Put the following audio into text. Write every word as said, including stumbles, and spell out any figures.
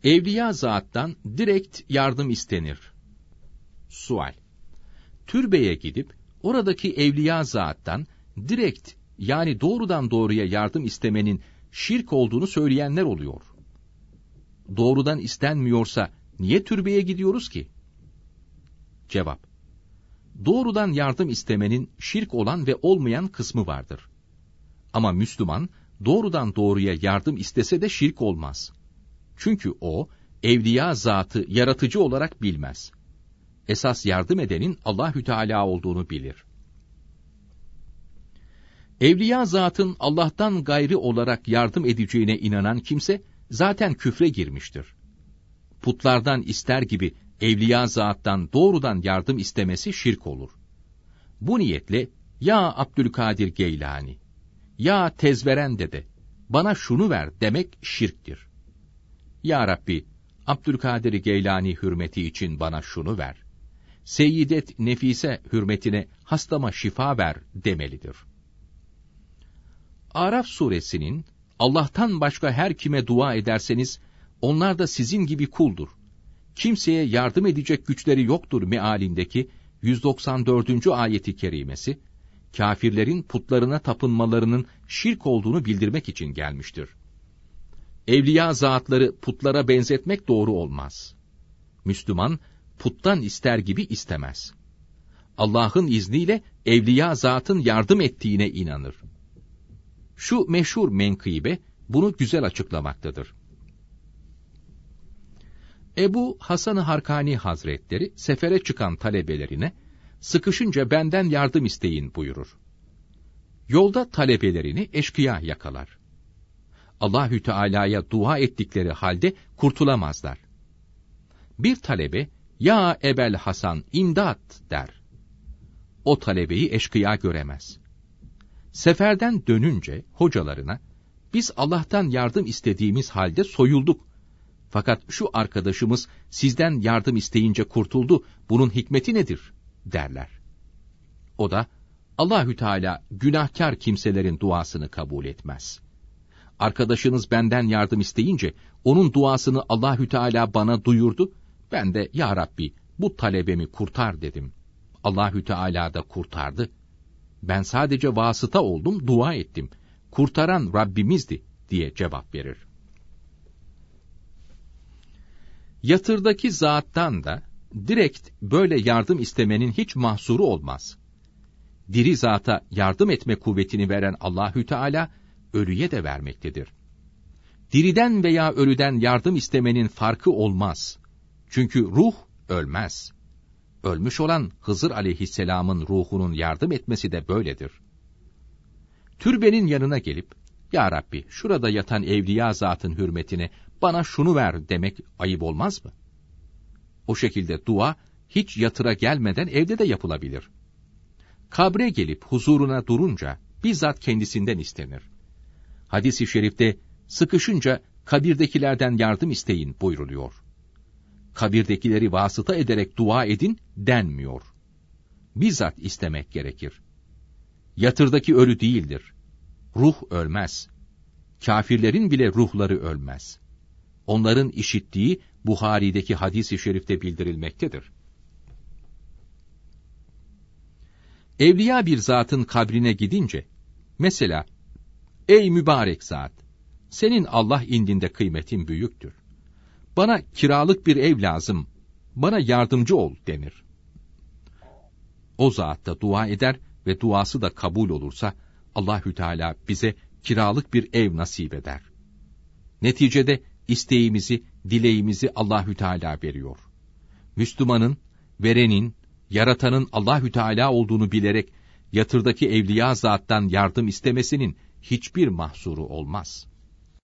Evliya zattan direkt yardım istenir. Sual: Türbeye gidip oradaki evliya zattan direkt, yani doğrudan doğruya yardım istemenin şirk olduğunu söyleyenler oluyor. Doğrudan istenmiyorsa niye türbeye gidiyoruz ki? Cevap: Doğrudan yardım istemenin şirk olan ve olmayan kısmı vardır. Ama Müslüman doğrudan doğruya yardım istese de şirk olmaz. Çünkü o, evliya zatı yaratıcı olarak bilmez. Esas yardım edenin Allahü Teala olduğunu bilir. Evliya zatın Allah'tan gayrı olarak yardım edeceğine inanan kimse zaten küfre girmiştir. Putlardan ister gibi evliya zattan doğrudan yardım istemesi şirk olur. Bu niyetle ya Abdülkadir Geylani, ya Tezveren dede, bana şunu ver demek şirktir. Ya Rabbi, Abdülkadir Geylani hürmeti için bana şunu ver. Seyyidet Nefise hürmetine hastama şifa ver demelidir. Araf suresinin Allah'tan başka her kime dua ederseniz onlar da sizin gibi kuldur. Kimseye yardım edecek güçleri yoktur mealindeki yüz doksan dördüncü ayeti kerimesi, kâfirlerin putlarına tapınmalarının şirk olduğunu bildirmek için gelmiştir. Evliya zatları putlara benzetmek doğru olmaz. Müslüman, puttan ister gibi istemez. Allah'ın izniyle evliya zatın yardım ettiğine inanır. Şu meşhur menkıbe bunu güzel açıklamaktadır. Ebu Hasan-ı Harkani Hazretleri sefere çıkan talebelerine sıkışınca benden yardım isteyin buyurur. Yolda talebelerini eşkıya yakalar. Allahü Teala'ya dua ettikleri halde kurtulamazlar. Bir talebe ya Ebel Hasan imdat der. O talebeyi eşkıya göremez. Seferden dönünce hocalarına biz Allah'tan yardım istediğimiz halde soyulduk. Fakat şu arkadaşımız sizden yardım isteyince kurtuldu. Bunun hikmeti nedir? derler. O da Allahü Teala günahkar kimselerin duasını kabul etmez. Arkadaşınız benden yardım isteyince onun duasını Allahü Teala bana duyurdu. Ben de ya Rabbi bu talebemi kurtar dedim. Allahü Teala da kurtardı. Ben sadece vasıta oldum, dua ettim. Kurtaran Rabbimizdi diye cevap verir. Yatırdaki zattan da direkt böyle yardım istemenin hiç mahsuru olmaz. Diri zata yardım etme kuvvetini veren Allahü Teala ölüye de vermektedir. Diriden veya ölüden yardım istemenin farkı olmaz. Çünkü ruh ölmez. Ölmüş olan Hızır aleyhisselamın ruhunun yardım etmesi de böyledir. Türbenin yanına gelip, ya Rabbi şurada yatan evliya zatın hürmetine bana şunu ver demek ayıp olmaz mı? O şekilde dua hiç yatıra gelmeden evde de yapılabilir. Kabre gelip huzuruna durunca bizzat kendisinden istenir. Hadis-i şerifte sıkışınca kabirdekilerden yardım isteyin buyruluyor. Kabirdekileri vasıta ederek dua edin denmiyor. Bizzat istemek gerekir. Yatırdaki ölü değildir. Ruh ölmez. Kâfirlerin bile ruhları ölmez. Onların işittiği Buhari'deki hadis-i şerifte bildirilmektedir. Evliya bir zatın kabrine gidince, mesela, ey mübarek zat, senin Allah indinde kıymetin büyüktür. Bana kiralık bir ev lazım, bana yardımcı ol denir. O zat da dua eder ve duası da kabul olursa, Allahü Teala bize kiralık bir ev nasip eder. Neticede isteğimizi, dileğimizi Allahü Teala veriyor. Müslümanın, verenin, yaratanın Allahü Teala olduğunu bilerek yatırdaki evliya zattan yardım istemesinin hiçbir mahsuru olmaz.